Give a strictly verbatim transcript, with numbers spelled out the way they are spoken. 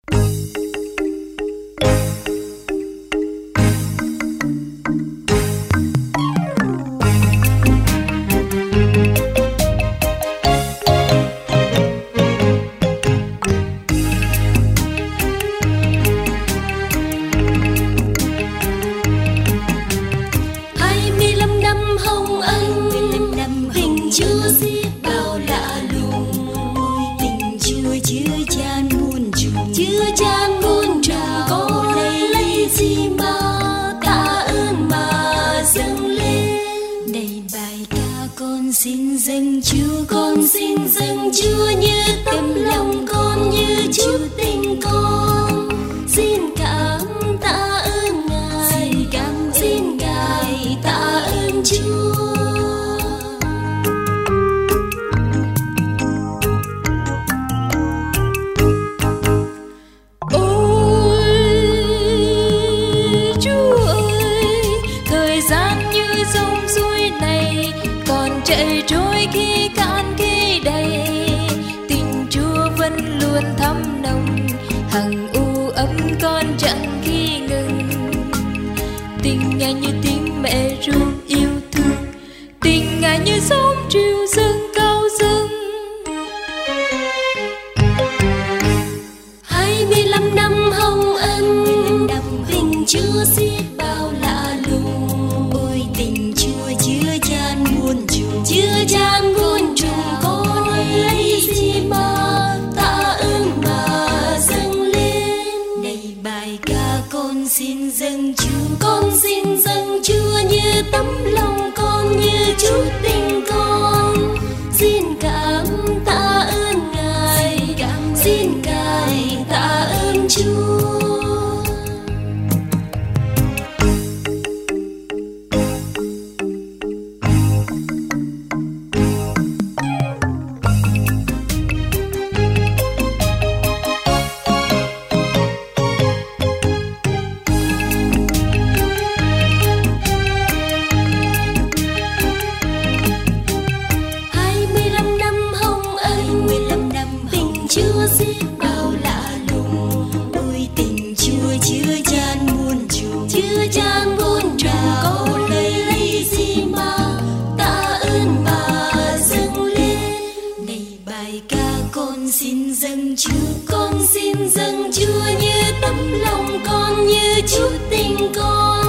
Xin dâng Chúa, con xin dâng Chúa, như tấm lòng con, như chút tình con. Xin cảm tạ ơn Ngài, xin cảm xin Ngài tạ ơn Chúa. Ôi Chúa ơi, thời gian như dòng suối này còn chạy trôi khi cạn khi đầy, tình Chúa vẫn luôn thắm nồng, hằng u ấm con chẳng khi ngừng. Tình Ngài như tiếng mẹ ru yêu thương, tình Ngài như sóng triều dâng cao dâng. Hai mươi lăm năm hồng ân, tình Chúa xiết bao lạ lùng. Ôi tình Chúa chứa chan muôn trùng, chứa chan muôn trùng, con lấy gì mà tạ ơn mà dâng lên. Này bài ca con xin dâng Chúa, con xin dâng Chúa, như tấm lòng con, như chút tình con. Xin cảm tạ ơn Ngài, xin Ngài tạ ơn Chúa. Chúa xiết bao lạ lùng. Ôi tình Chúa chứa chan muôn trùng, chứa chan muôn trùng, con lấy gì mà tạ ơn mà dâng lên. Này bài ca con xin dâng Chúa, con xin dâng Chúa, như tấm lòng con, như chút tình con.